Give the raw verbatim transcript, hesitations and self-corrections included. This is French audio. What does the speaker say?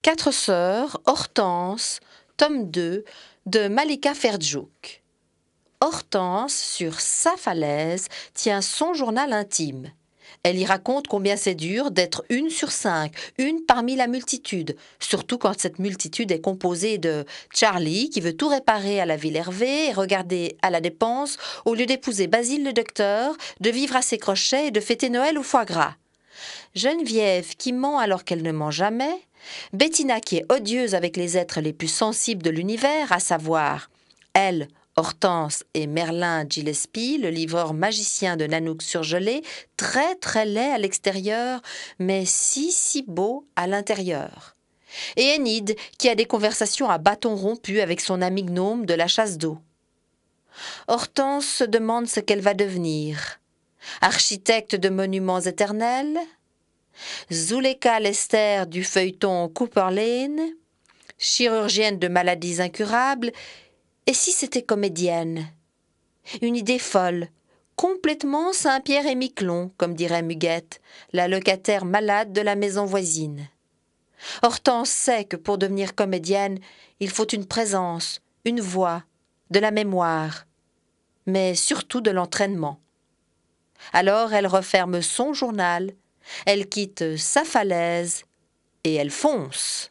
Quatre sœurs, Hortense, tome deux, de Malika Ferdjouk. Hortense, sur sa falaise, tient son journal intime. Elle y raconte combien c'est dur d'être une sur cinq, une parmi la multitude, surtout quand cette multitude est composée de Charlie, qui veut tout réparer à la ville Hervé et regarder à la dépense, au lieu d'épouser Basile le docteur, de vivre à ses crochets et de fêter Noël au foie gras. Geneviève, qui ment alors qu'elle ne ment jamais. Bettina, qui est odieuse avec les êtres les plus sensibles de l'univers, à savoir elle, Hortense et Merlin Gillespie, le livreur magicien de Nanook surgelé, très très laid à l'extérieur, mais si si beau à l'intérieur. Et Enid, qui a des conversations à bâton rompu avec son ami gnome de la chasse d'eau. Hortense se demande ce qu'elle va devenir. Architecte de monuments éternels, Zuleka Lester du feuilleton Cooper Lane, chirurgienne de maladies incurables, et si c'était comédienne? Une idée folle, complètement Saint-Pierre et Miquelon, comme dirait Muguette, la locataire malade de la maison voisine. Hortense sait que pour devenir comédienne, il faut une présence, une voix, de la mémoire, mais surtout de l'entraînement. Alors elle referme son journal, elle quitte sa falaise et elle fonce.